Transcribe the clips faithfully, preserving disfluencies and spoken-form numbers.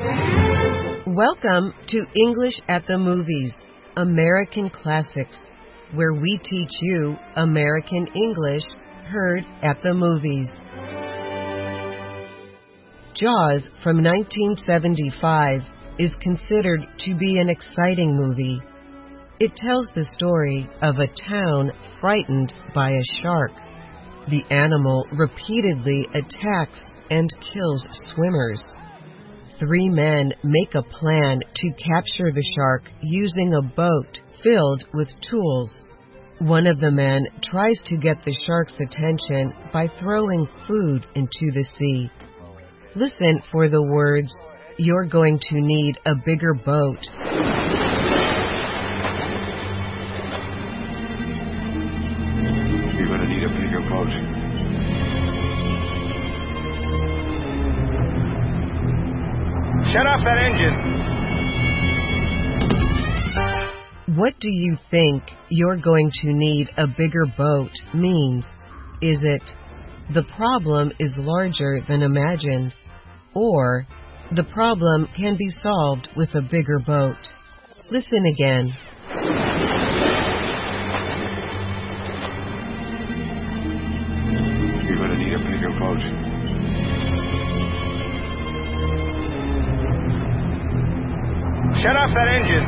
Welcome to English at the Movies, American Classics, where we teach you American English heard at the movies. Jaws from nineteen seventy-five is considered to be an exciting movie. It tells the story of a town frightened by a shark. The animal repeatedly attacks and kills swimmers. Three men make a plan to capture the shark using a boat filled with tools. One of the men tries to get the shark's attention by throwing food into the sea. Listen for the words, "You're going to need a bigger boat." You're going to need a bigger boat. Shut off that engine! What do you think "you're going to need a bigger boat" means? Is it, the problem is larger than imagined, or the problem can be solved with a bigger boat? Listen again. You're going to need a bigger boat. Shut off that engine!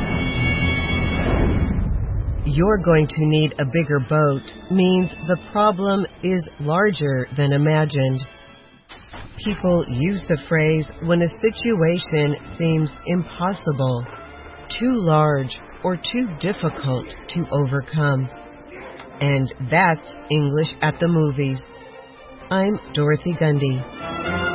You're going to need a bigger boat means the problem is larger than imagined. People use the phrase when a situation seems impossible, too large, or too difficult to overcome. And that's English at the Movies. I'm Dorothy Gundy.